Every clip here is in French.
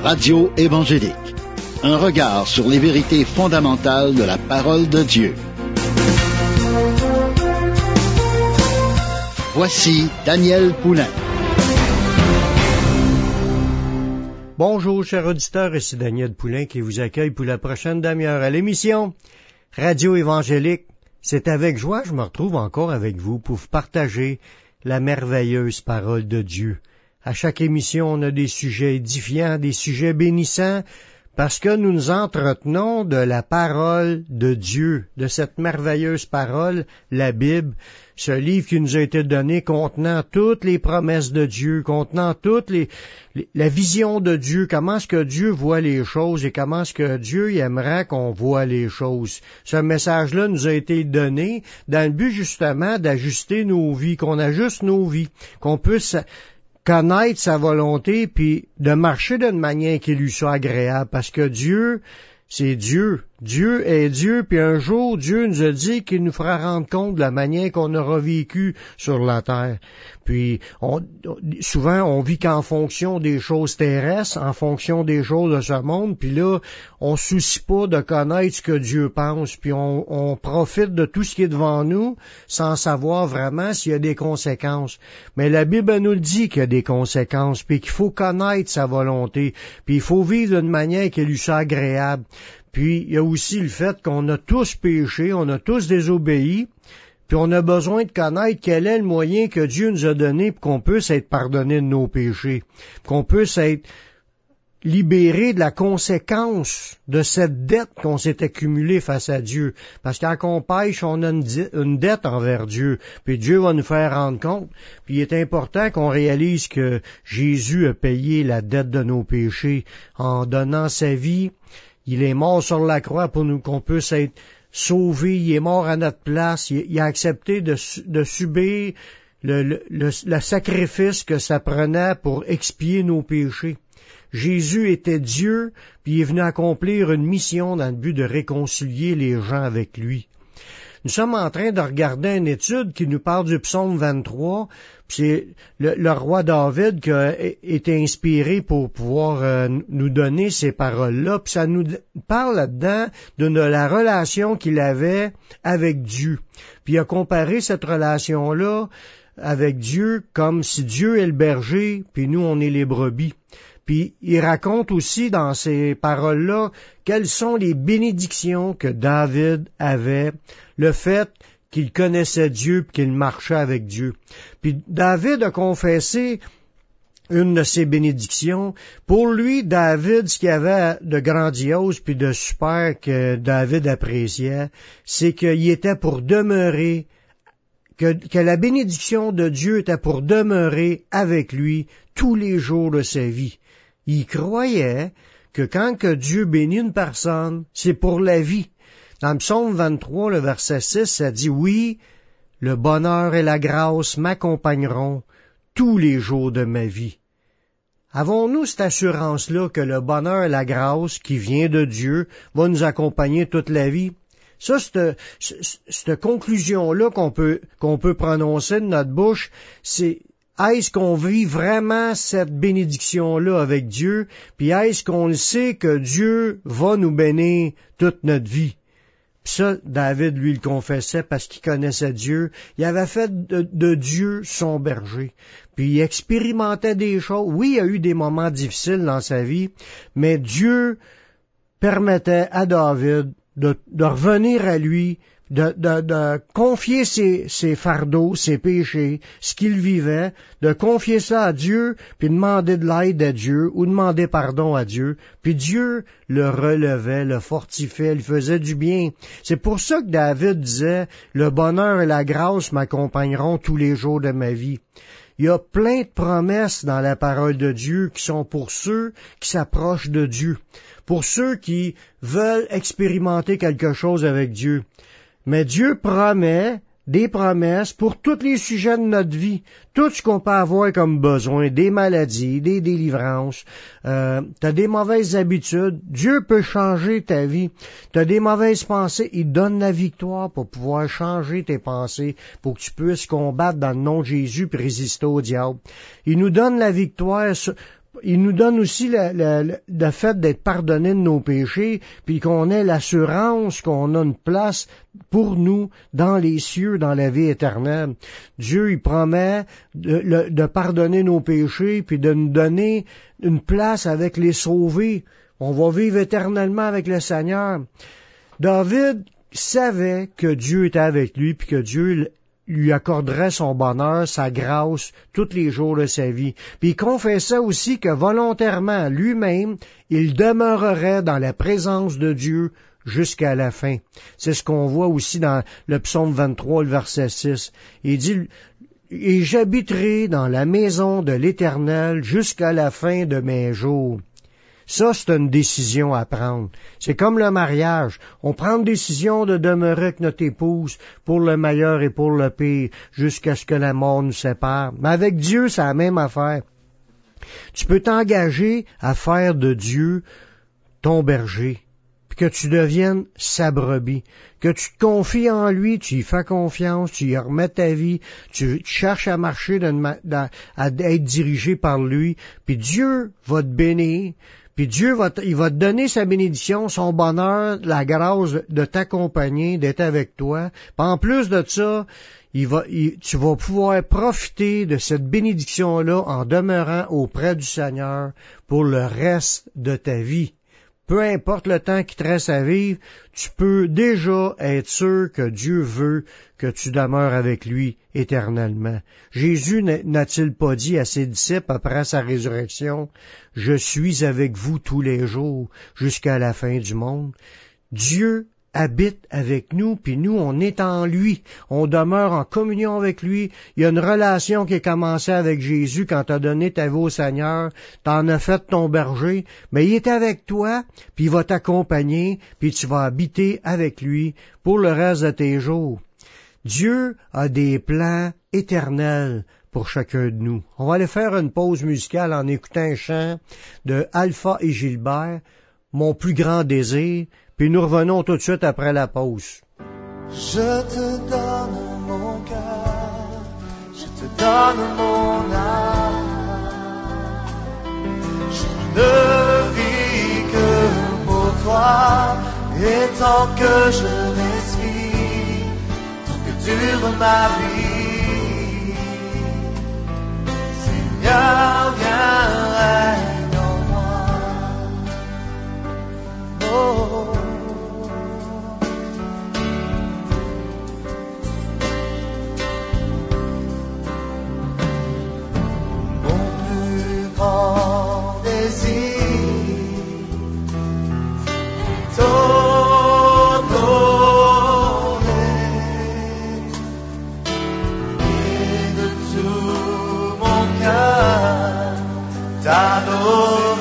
Radio évangélique. Un regard sur les vérités fondamentales de la parole de Dieu. Voici Daniel Poulain. Bonjour, chers auditeurs, ici Daniel Poulain qui vous accueille pour la prochaine demi-heure à l'émission Radio évangélique. C'est avec joie que je me retrouve encore avec vous pour vous partager la merveilleuse parole de Dieu. À chaque émission, on a des sujets édifiants, des sujets bénissants, parce que nous nous entretenons de la parole de Dieu, de cette merveilleuse parole, la Bible, ce livre qui nous a été donné contenant toutes les promesses de Dieu, contenant la vision de Dieu, comment est-ce que Dieu voit les choses et comment est-ce que Dieu aimerait qu'on voit les choses. Ce message-là nous a été donné dans le but justement d'ajuster nos vies, qu'on ajuste nos vies, qu'on puisse connaître sa volonté, puis de marcher d'une manière qui lui soit agréable, parce que Dieu, c'est Dieu. Dieu est Dieu, puis un jour, Dieu nous a dit qu'il nous fera rendre compte de la manière qu'on aura vécu sur la terre. Puis, souvent, on vit qu'en fonction des choses terrestres, en fonction des choses de ce monde, puis là, on se soucie pas de connaître ce que Dieu pense, puis on profite de tout ce qui est devant nous, sans savoir vraiment s'il y a des conséquences. Mais la Bible nous le dit qu'il y a des conséquences, puis qu'il faut connaître sa volonté, puis il faut vivre d'une manière qui lui soit agréable. Puis, il y a aussi le fait qu'on a tous péché, on a tous désobéi, puis on a besoin de connaître quel est le moyen que Dieu nous a donné pour qu'on puisse être pardonné de nos péchés, qu'on puisse être libéré de la conséquence de cette dette qu'on s'est accumulée face à Dieu. Parce que quand on pêche, on a une dette envers Dieu, puis Dieu va nous faire rendre compte. Puis il est important qu'on réalise que Jésus a payé la dette de nos péchés en donnant sa vie. Il est mort sur la croix pour nous qu'on puisse être sauvés. Il est mort à notre place. Il a accepté de subir le sacrifice que ça prenait pour expier nos péchés. Jésus était Dieu, puis il est venu accomplir une mission dans le but de réconcilier les gens avec lui. Nous sommes en train de regarder une étude qui nous parle du psaume 23, puis c'est le roi David qui a été inspiré pour pouvoir nous donner ces paroles-là, puis ça nous parle là-dedans de la relation qu'il avait avec Dieu. Puis il a comparé cette relation-là avec Dieu comme si Dieu est le berger, puis nous on est les brebis. Puis il raconte aussi dans ces paroles-là quelles sont les bénédictions que David avait, le fait qu'il connaissait Dieu et qu'il marchait avec Dieu. Puis David a confessé une de ces bénédictions. Pour lui, David, ce qu'il y avait de grandiose puis de super que David appréciait, c'est qu'il était pour demeurer, que la bénédiction de Dieu était pour demeurer avec lui tous les jours de sa vie. Il croyait que quand que Dieu bénit une personne, c'est pour la vie. Dans le psaume 23, le verset 6, ça dit « Oui, le bonheur et la grâce m'accompagneront tous les jours de ma vie. » Avons-nous cette assurance-là que le bonheur et la grâce qui vient de Dieu va nous accompagner toute la vie? Ça, cette conclusion-là qu'on peut prononcer de notre bouche, c'est est-ce qu'on vit vraiment cette bénédiction-là avec Dieu, puis est-ce qu'on le sait que Dieu va nous bénir toute notre vie? Puis ça, David, lui, le confessait parce qu'il connaissait Dieu. Il avait fait de Dieu son berger. Puis il expérimentait des choses. Oui, il y a eu des moments difficiles dans sa vie, mais Dieu permettait à David de revenir à lui, de confier ses fardeaux, ses péchés, ce qu'il vivait, de confier ça à Dieu, puis demander de l'aide à Dieu, ou demander pardon à Dieu, puis Dieu le relevait, le fortifiait, lui faisait du bien. C'est pour ça que David disait, « Le bonheur et la grâce m'accompagneront tous les jours de ma vie ». Il y a plein de promesses dans la parole de Dieu qui sont pour ceux qui s'approchent de Dieu, pour ceux qui veulent expérimenter quelque chose avec Dieu. Mais Dieu promet des promesses pour tous les sujets de notre vie, tout ce qu'on peut avoir comme besoin, des maladies, des délivrances, t'as des mauvaises habitudes, Dieu peut changer ta vie, t'as des mauvaises pensées, il donne la victoire pour pouvoir changer tes pensées, pour que tu puisses combattre dans le nom de Jésus et résister au diable. Il nous donne la victoire Il nous donne aussi le fait d'être pardonné de nos péchés, puis qu'on ait l'assurance qu'on a une place pour nous dans les cieux, dans la vie éternelle. Dieu, il promet de pardonner nos péchés, puis de nous donner une place avec les sauvés. On va vivre éternellement avec le Seigneur. David savait que Dieu était avec lui, puis que Dieu lui accorderait son bonheur, sa grâce, tous les jours de sa vie. Puis il confessait aussi que volontairement, lui-même, il demeurerait dans la présence de Dieu jusqu'à la fin. C'est ce qu'on voit aussi dans le psaume 23, le verset 6. Il dit, « Et j'habiterai dans la maison de l'Éternel jusqu'à la fin de mes jours. » Ça, c'est une décision à prendre. C'est comme le mariage. On prend une décision de demeurer avec notre épouse pour le meilleur et pour le pire, jusqu'à ce que la mort nous sépare. Mais avec Dieu, c'est la même affaire. Tu peux t'engager à faire de Dieu ton berger, puis que tu deviennes sa brebis, que tu te confies en lui, tu y fais confiance, tu y remets ta vie, tu cherches à marcher, à être dirigé par lui, puis Dieu va te bénir. Puis Dieu il va te donner sa bénédiction, son bonheur, la grâce de t'accompagner, d'être avec toi. Puis en plus de ça, tu vas pouvoir profiter de cette bénédiction-là en demeurant auprès du Seigneur pour le reste de ta vie. Peu importe le temps qui te reste à vivre, tu peux déjà être sûr que Dieu veut que tu demeures avec lui éternellement. Jésus n'a-t-il pas dit à ses disciples après sa résurrection, « Je suis avec vous tous les jours jusqu'à la fin du monde ». Dieu habite avec nous, puis nous, on est en lui. On demeure en communion avec lui. Il y a une relation qui est commencée avec Jésus quand tu as donné ta vie au Seigneur. Tu en as fait ton berger, mais il est avec toi, puis il va t'accompagner, puis tu vas habiter avec lui pour le reste de tes jours. Dieu a des plans éternels pour chacun de nous. On va aller faire une pause musicale en écoutant un chant de Alpha et Gilbert, « Mon plus grand désir », puis nous revenons tout de suite après la pause. Je te donne mon cœur, je te donne mon âme. Je ne vis que pour toi, et tant que je respire, tant que dure ma vie, Seigneur, viens, règne en moi. Oh. Grand désir t'honorer et de tout mon cœur t'adorer.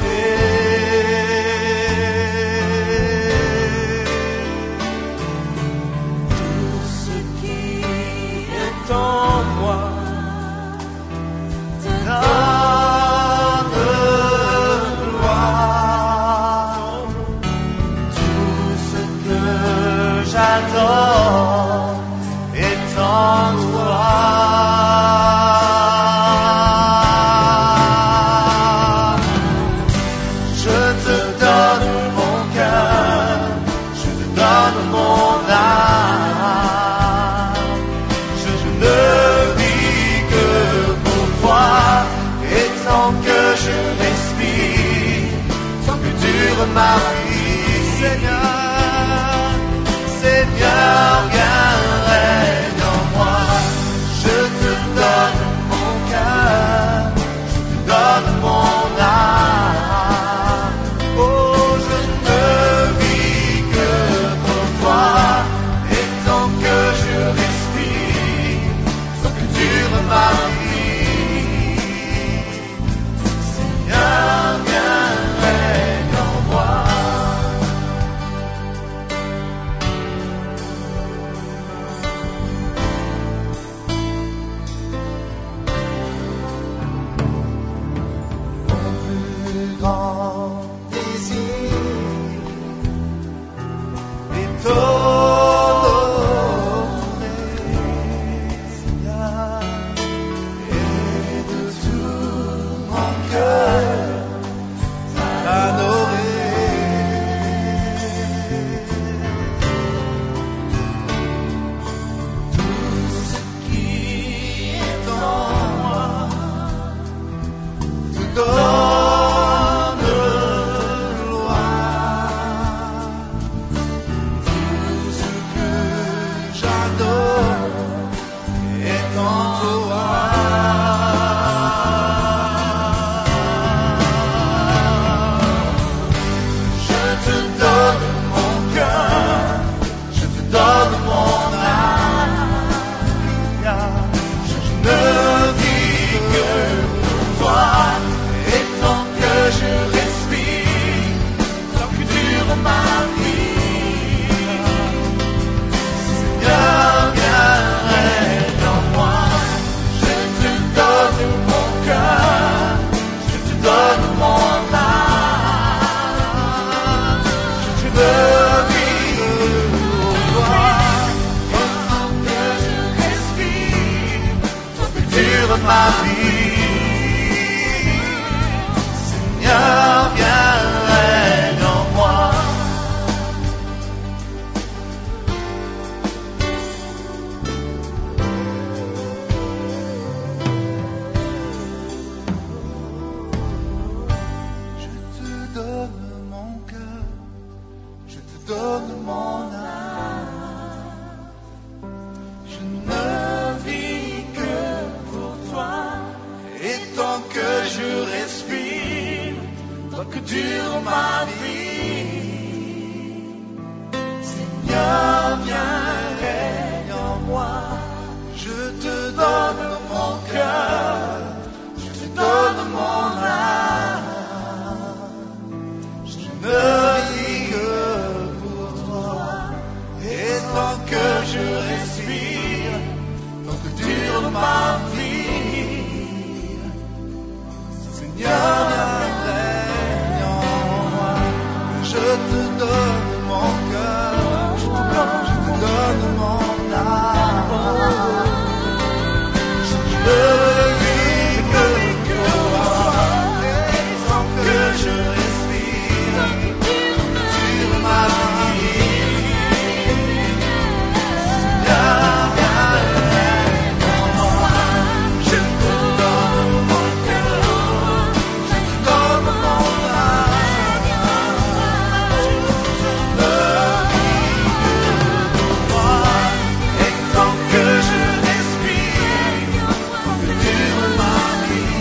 Tout ce qui est en moi j'adore est en toi. donnes ma vie. Seigneur, viens, règne en moi. Je te donne mon cœur, je te donne mon âme. Je ne vis que pour toi, et tant que je respire, tant que dure ma vie, Seigneur, viens, règne en moi. Je te donne mon cœur, je te donne mon âme. Je ne vis que pour toi, et tant que je respire, tant que dure ma vie, Seigneur, règne en moi. Je te donne mon cœur, je te donne mon âme. Je ne vis que pour toi, et tant que je respire, dure ma vie. Seigneur, viens, règne en moi. Je te donne mon cœur, je te donne mon âme. Je ne vis que pour toi, et tant que je respire, tant que dure ma vie,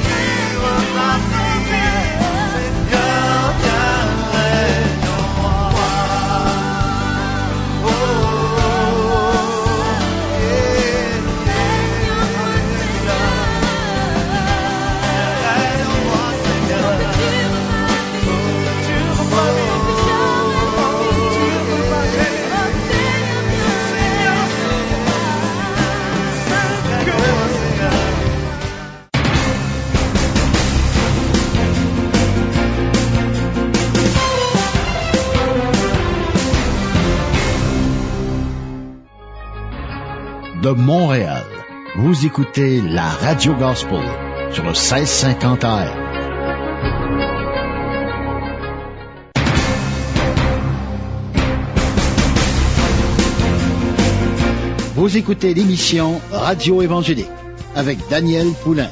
Seigneur, viens, règne en moi. Oh, règne en moi, Seigneur. Dure ma De Montréal, vous écoutez la Radio Gospel sur le 1650 AM. Vous écoutez l'émission Radio Évangélique avec Daniel Poulain.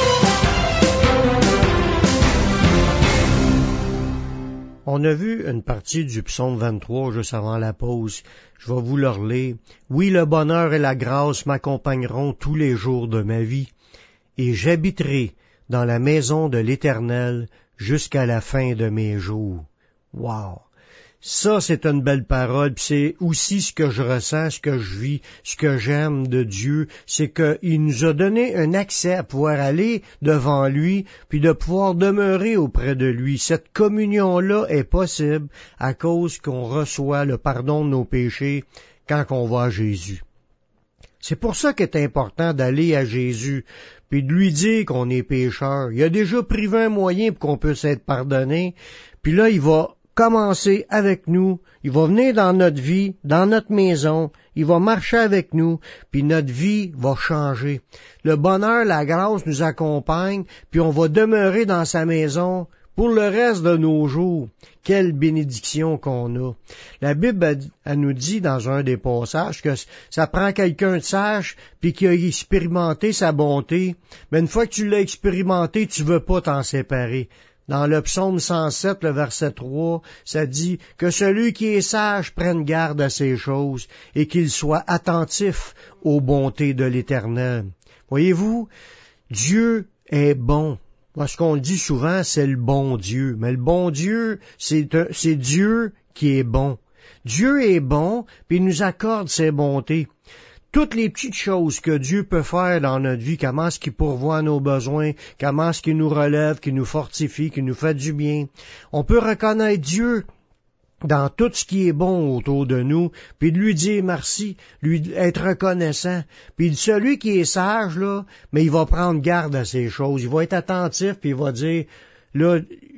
On a vu une partie du psaume 23 juste avant la pause. Je vais vous le relire. Oui, le bonheur et la grâce m'accompagneront tous les jours de ma vie, et j'habiterai dans la maison de l'Éternel jusqu'à la fin de mes jours. Wow! Ça, c'est une belle parole, puis c'est aussi ce que je ressens, ce que je vis, ce que j'aime de Dieu, c'est qu'il nous a donné un accès à pouvoir aller devant lui, puis de pouvoir demeurer auprès de lui. Cette communion-là est possible à cause qu'on reçoit le pardon de nos péchés quand on va à Jésus. C'est pour ça qu'il est important d'aller à Jésus, puis de lui dire qu'on est pécheur. Il a déjà privé un moyen pour qu'on puisse être pardonné, puis là, il va commencer avec nous, il va venir dans notre vie, dans notre maison, il va marcher avec nous, puis notre vie va changer. Le bonheur, la grâce nous accompagne, puis on va demeurer dans sa maison pour le reste de nos jours. Quelle bénédiction qu'on a. La Bible, elle nous dit dans un des passages que ça prend quelqu'un de sage puis qui a expérimenté sa bonté, mais une fois que tu l'as expérimenté, tu veux pas t'en séparer. Dans le psaume 107, le verset 3, ça dit que celui qui est sage prenne garde à ces choses et qu'il soit attentif aux bontés de l'Éternel. Voyez-vous, Dieu est bon. Parce qu'on le dit souvent, c'est le bon Dieu. Mais le bon Dieu, c'est Dieu qui est bon. Dieu est bon, puis il nous accorde ses bontés. Toutes les petites choses que Dieu peut faire dans notre vie, comment est-ce qu'il pourvoit nos besoins, comment est-ce qu'il nous relève, qu'il nous fortifie, qu'il nous fait du bien. On peut reconnaître Dieu dans tout ce qui est bon autour de nous, puis de lui dire merci, lui être reconnaissant. Puis celui qui est sage, là, mais il va prendre garde à ces choses, il va être attentif, puis il va dire, là,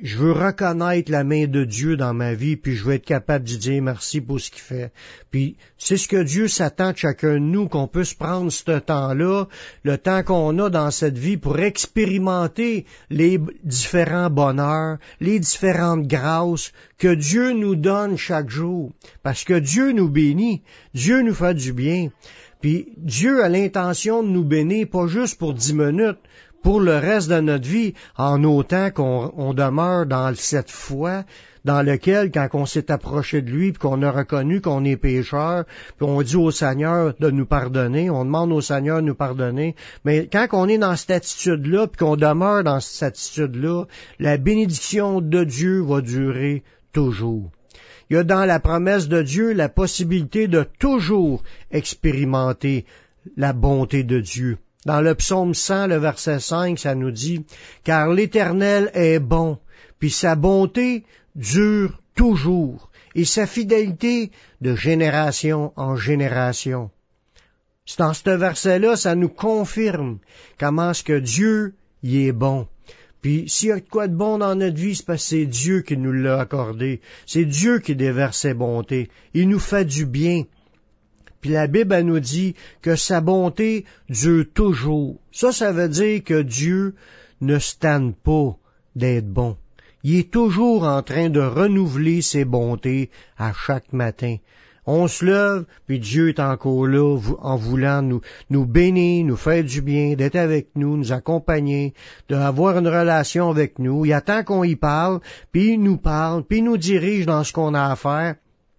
je veux reconnaître la main de Dieu dans ma vie, puis je veux être capable de dire merci pour ce qu'il fait. Puis c'est ce que Dieu s'attend de chacun de nous, qu'on puisse prendre ce temps-là, le temps qu'on a dans cette vie pour expérimenter les différents bonheurs, les différentes grâces que Dieu nous donne chaque jour. Parce que Dieu nous bénit, Dieu nous fait du bien. Puis Dieu a l'intention de nous bénir, pas juste pour 10 minutes, pour le reste de notre vie, en autant qu'on demeure dans cette foi dans laquelle, quand on s'est approché de lui, puis qu'on a reconnu qu'on est pécheur, puis on dit au Seigneur de nous pardonner, on demande au Seigneur de nous pardonner, mais quand on est dans cette attitude-là, puis qu'on demeure dans cette attitude-là, la bénédiction de Dieu va durer toujours. Il y a dans la promesse de Dieu la possibilité de toujours expérimenter la bonté de Dieu. Dans le psaume 100, le verset 5, ça nous dit « Car l'Éternel est bon, puis sa bonté dure toujours, et sa fidélité de génération en génération. » C'est dans ce verset-là, ça nous confirme comment est-ce que Dieu y est bon. Puis s'il y a de quoi de bon dans notre vie, c'est parce que c'est Dieu qui nous l'a accordé. C'est Dieu qui déverse ses bontés. Il nous fait du bien. Puis la Bible, elle nous dit que sa bonté dure toujours. Ça veut dire que Dieu ne se tanne pas d'être bon. Il est toujours en train de renouveler ses bontés à chaque matin. On se lève, puis Dieu est encore là en voulant nous bénir, nous faire du bien, d'être avec nous, nous accompagner, d'avoir une relation avec nous. Il attend qu'on y parle, puis il nous dirige dans ce qu'on a à faire.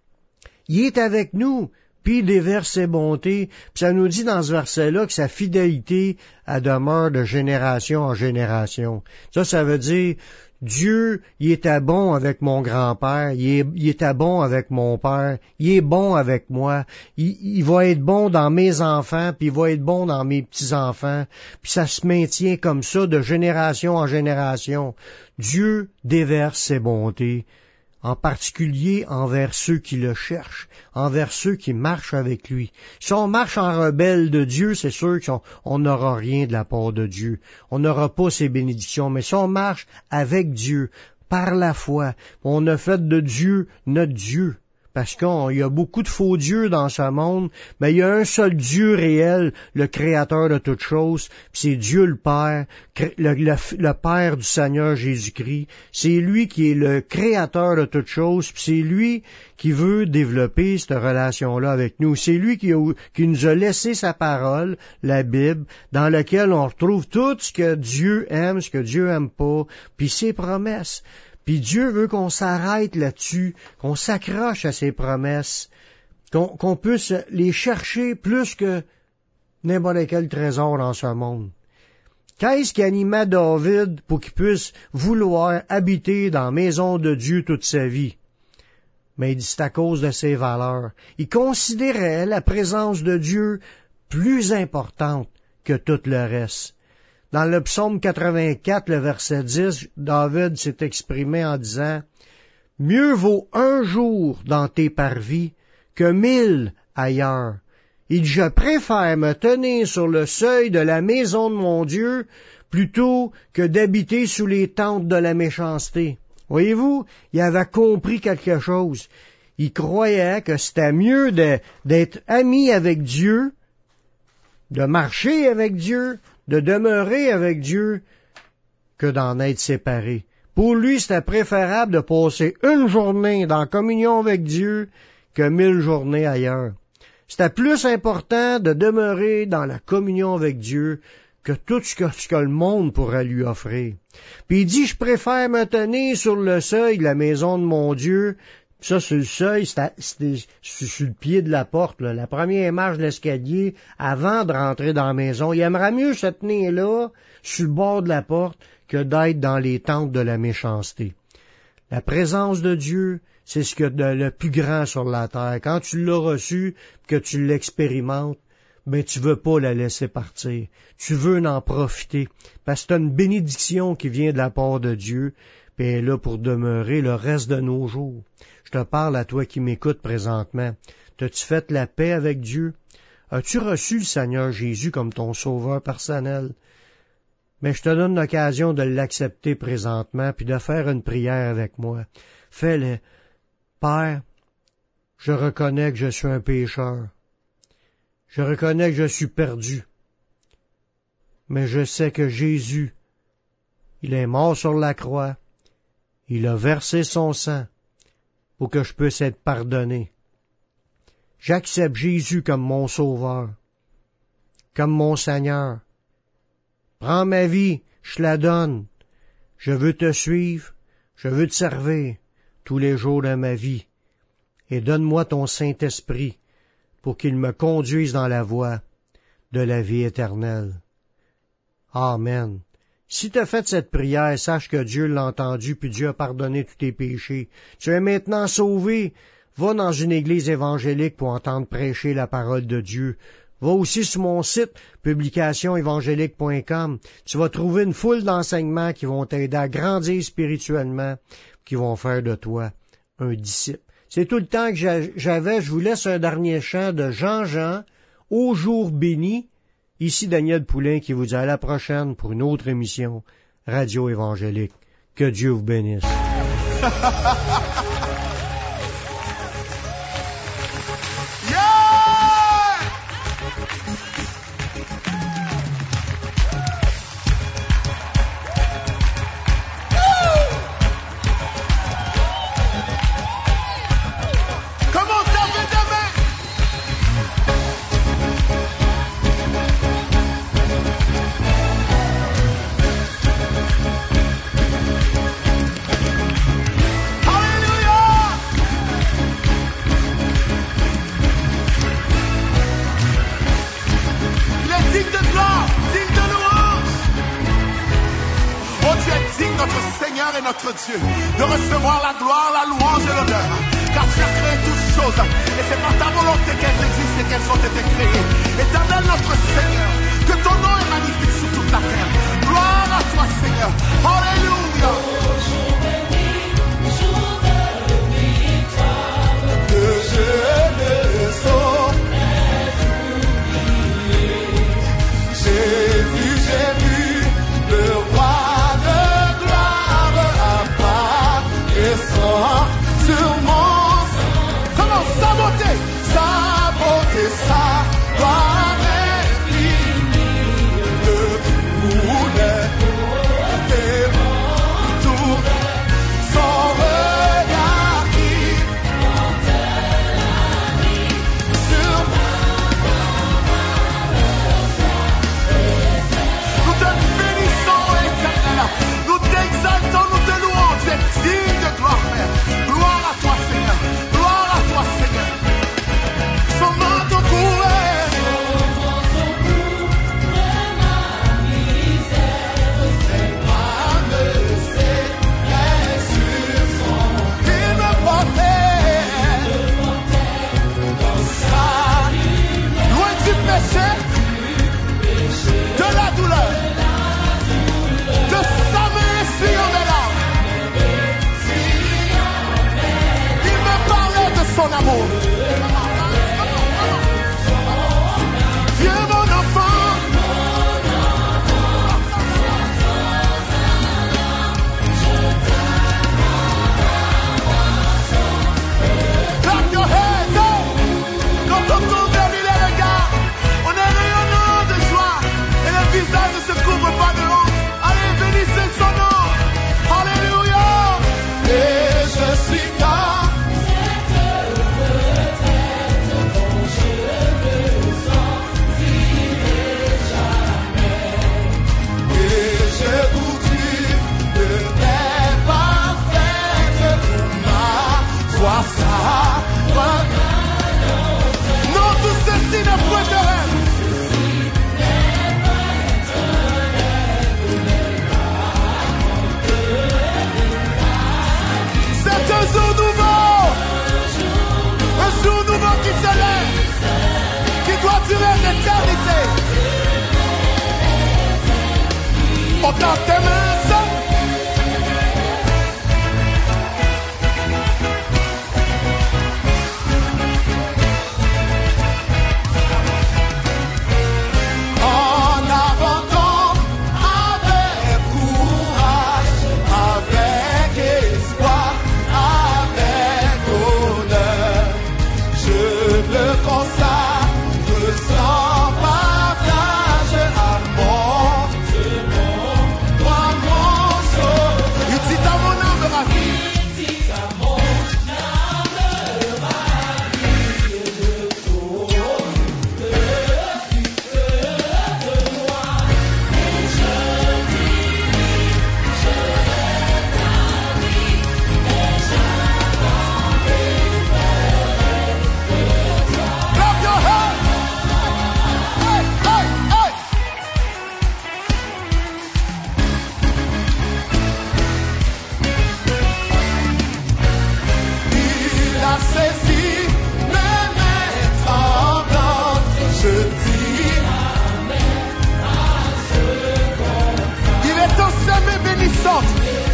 Il est avec nous. Puis il déverse ses bontés, puis ça nous dit dans ce verset-là que sa fidélité, elle demeure de génération en génération. Ça veut dire, Dieu, il était bon avec mon grand-père, il était bon avec mon père, il est bon avec moi, il va être bon dans mes enfants, puis il va être bon dans mes petits-enfants, puis ça se maintient comme ça de génération en génération. Dieu déverse ses bontés, en particulier envers ceux qui le cherchent, envers ceux qui marchent avec lui. Si on marche en rebelle de Dieu, c'est sûr qu'on n'aura rien de la part de Dieu. On n'aura pas ses bénédictions. Mais si on marche avec Dieu, par la foi, on a fait de Dieu notre Dieu. Parce qu'il y a beaucoup de faux dieux dans ce monde, mais il y a un seul Dieu réel, le Créateur de toutes choses, puis c'est Dieu le Père, le Père du Seigneur Jésus-Christ. C'est lui qui est le Créateur de toutes choses, puis c'est lui qui veut développer cette relation-là avec nous. C'est lui qui nous a laissé sa parole, la Bible, dans laquelle on retrouve tout ce que Dieu aime, ce que Dieu aime pas, puis ses promesses. Puis Dieu veut qu'on s'arrête là-dessus, qu'on s'accroche à ses promesses, qu'on puisse les chercher plus que n'importe quel trésor dans ce monde. Qu'est-ce qui animait David pour qu'il puisse vouloir habiter dans la maison de Dieu toute sa vie? Mais il dit c'est à cause de ses valeurs. Il considérait la présence de Dieu plus importante que tout le reste. Dans le psaume 84, le verset 10, David s'est exprimé en disant « Mieux vaut un jour dans tes parvis que 1000 ailleurs. Il dit, je préfère me tenir sur le seuil de la maison de mon Dieu plutôt que d'habiter sous les tentes de la méchanceté. » Voyez-vous, il avait compris quelque chose. Il croyait que c'était mieux d'être ami avec Dieu, de marcher avec Dieu, de demeurer avec Dieu, que d'en être séparé. Pour lui, c'était préférable de passer une journée dans la communion avec Dieu que 1000 journées ailleurs. C'était plus important de demeurer dans la communion avec Dieu que tout ce que le monde pourrait lui offrir. Puis il dit, je préfère me tenir sur le seuil de la maison de mon Dieu. Ça, sur le seuil, c'était sur le pied de la porte, là, la première marche de l'escalier, avant de rentrer dans la maison. Il aimerait mieux se tenir là, sur le bord de la porte, que d'être dans les tentes de la méchanceté. La présence de Dieu, c'est ce qu'il y a de le plus grand sur la terre. Quand tu l'as reçu, que tu l'expérimentes, ben tu veux pas la laisser partir. Tu veux en profiter, parce que tu as une bénédiction qui vient de la part de Dieu, puis elle est là pour demeurer le reste de nos jours. Je te parle à toi qui m'écoutes présentement. T'as-tu fait la paix avec Dieu? As-tu reçu le Seigneur Jésus comme ton sauveur personnel? Mais je te donne l'occasion de l'accepter présentement, puis de faire une prière avec moi. Fais-le. Père, je reconnais que je suis un pécheur. Je reconnais que je suis perdu. Mais je sais que Jésus, il est mort sur la croix. Il a versé son sang pour que je puisse être pardonné. J'accepte Jésus comme mon sauveur, comme mon Seigneur. Prends ma vie, je la donne. Je veux te suivre, je veux te servir tous les jours de ma vie. Et donne-moi ton Saint-Esprit pour qu'il me conduise dans la voie de la vie éternelle. Amen. Si tu as fait cette prière, sache que Dieu l'a entendu, puis Dieu a pardonné tous tes péchés. Tu es maintenant sauvé. Va dans une église évangélique pour entendre prêcher la parole de Dieu. Va aussi sur mon site, publicationévangélique.com. Tu vas trouver une foule d'enseignements qui vont t'aider à grandir spirituellement, qui vont faire de toi un disciple. C'est tout le temps que j'avais. Je vous laisse un dernier chant de Jean-Jean, Au jour béni. Ici Daniel Poulain qui vous dit à la prochaine pour une autre émission Radio Évangélique. Que Dieu vous bénisse. Dieu, de recevoir la gloire, la louange et l'honneur, car tu as créé toutes choses, et c'est par ta volonté qu'elles existent et qu'elles ont été créées. Éternel notre Seigneur, que ton nom est magnifique sur toute la terre. Gloire à toi Seigneur. Alléluia. Que je ne saurais oublier. J'ai vu le roi sur mon comment sa beauté, sa gloire infinie, le poulet des tours, son regard qui sur nous te bénissons éternel, nous t'exaltons, nous te louons, tu es digne de gloire. Gloire à toi Seigneur, gloire à toi Seigneur. Son manteau couvert ma misère, c'est moi me serrer sur son. Il me portait dans sa loin du péché, de la douleur, de sa main essuyant mes larmes. Son amour. Viens mon enfant. Clap your hands up. Quand on tourne les regards, on est rayonnant de joie et le visage ne se couvre pas de honte. Allez, bénissez son nom. Alléluia. Et je suis dans non, tout ceci n'est pas éternel. C'est un jour nouveau qui se lève, qui doit durer l'éternité. On tend tes mains, ça. En abandon avec puissante.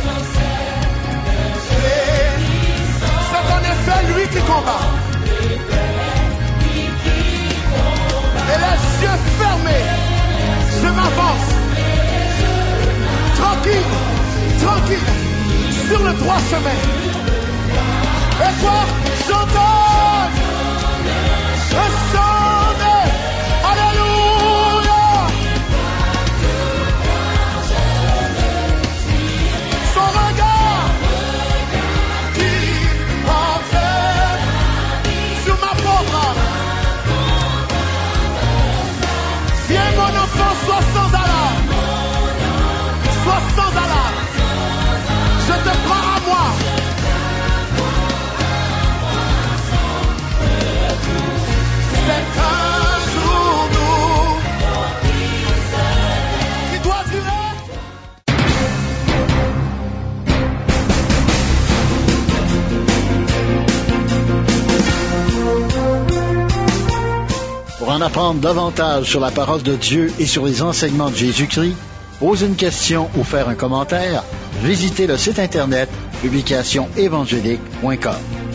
C'est en effet lui qui combat. Et les yeux fermés, je m'avance. Tranquille, tranquille, sur le droit chemin. Et toi, j'entends un chant de Alléluia. Son regard qui enferme sur ma pauvre âme. Viens mon enfant, sois sans alarme. Sois sans alarme. Je te prends à moi. C'est un jour doux qui doit durer. Pour en apprendre davantage sur la parole de Dieu et sur les enseignements de Jésus-Christ, poser une question ou faire un commentaire, visitez le site internet publicationévangélique.com.